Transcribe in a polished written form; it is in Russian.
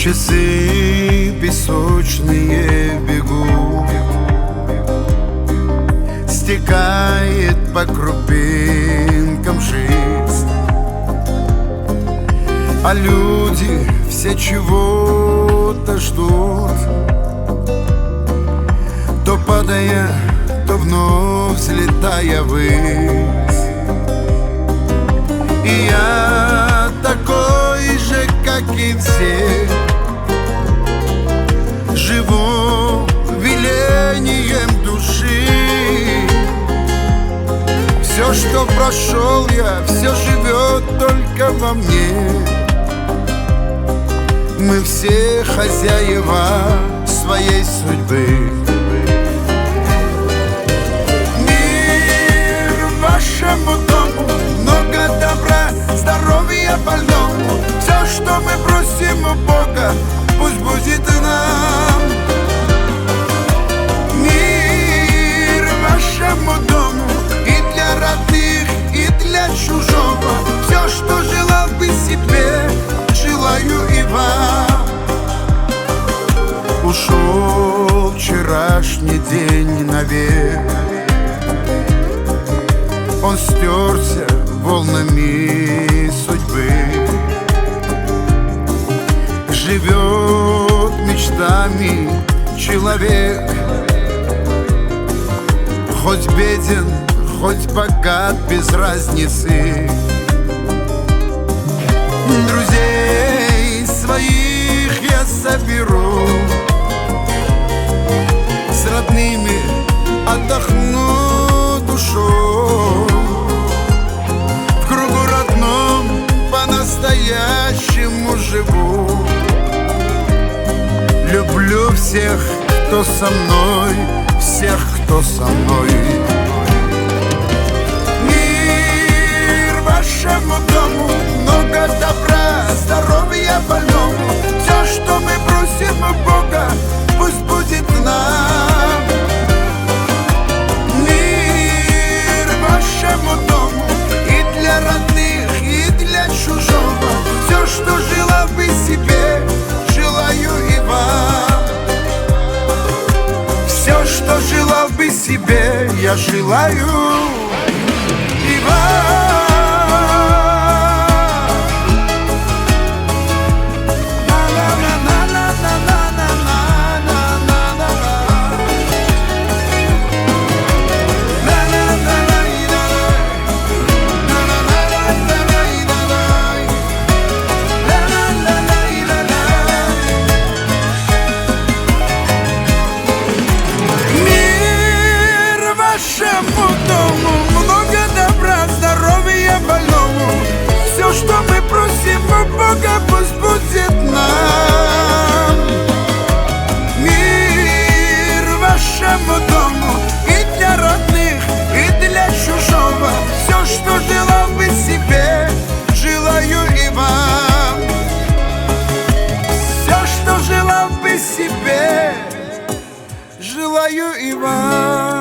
Часы песочные бегут, стекает по крупинкам жизнь, а люди все чего-то ждут, то падая, то вновь взлетая ввысь. И я такой же, как и все, живу велением души. Все, что прошел я, все живет только во мне. Мы все хозяева своей судьбы. Мир вашему дому, много добра, здоровья больному. Все, что мы просим у Бога, пусть будет и нам. Мир вашему дому, и для родных, и для чужого. Все, что желал бы себе, желаю и вам. Ушел вчерашний день навек, он стерся волнами судьбы. Живет мечтами человек, хоть беден, хоть богат, без разницы. Друзей своих я соберу, с родными отдохну душой. В кругу родном по-настоящему живу. Люблю всех, кто со мной, всех, кто со мной. Мир вашему дому, много добра, здоровья больному. Все, что мы просим у Бога, пусть будет нам. Мир вашему дому, и для родных, и для чужого. Все, что желал бы себе, желаю и вам. Все, что желал бы себе, я желаю и вам. Вашему дому много добра, здоровья больному. Все, что мы просим у Бога, пусть будет нам. Мир вашему дому, и для родных, и для чужого. Все, что желал бы себе, желаю и вам. Все, что желал бы себе, желаю и вам.